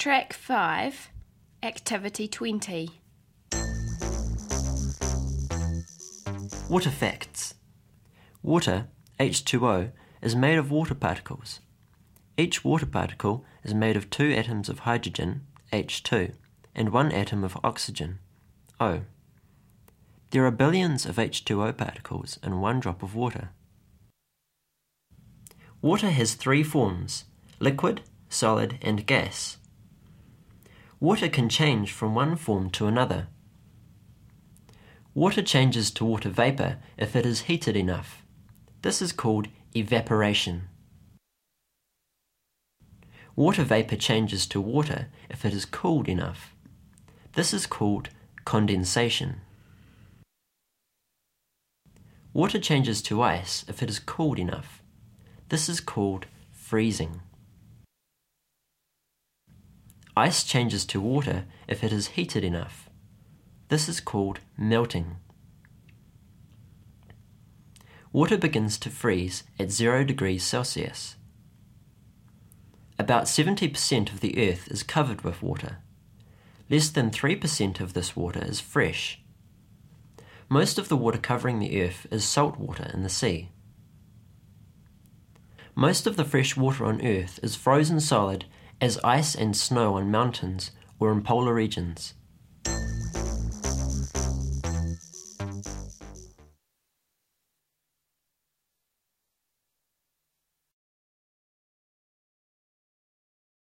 Track 5, Activity 20. Water facts. Water, H2O, is made of water particles. Each water particle is made of 2 atoms of hydrogen, H2, and 1 atom of oxygen, O. There are billions of H2O particles in 1 drop of water. Water has 3 forms: liquid, solid, and gas. Water can change from one form to another. Water changes to water vapour if it is heated enough. This is called evaporation. Water vapour changes to water if it is cooled enough. This is called condensation. Water changes to ice if it is cooled enough. This is called freezing. Ice changes to water if it is heated enough. This is called melting. Water begins to freeze at 0 degrees Celsius. About 70% of the Earth is covered with water. Less than 3% of this water is fresh. Most of the water covering the Earth is salt water in the sea. Most of the fresh water on Earth is frozen solid as ice and snow on mountains or in polar regions.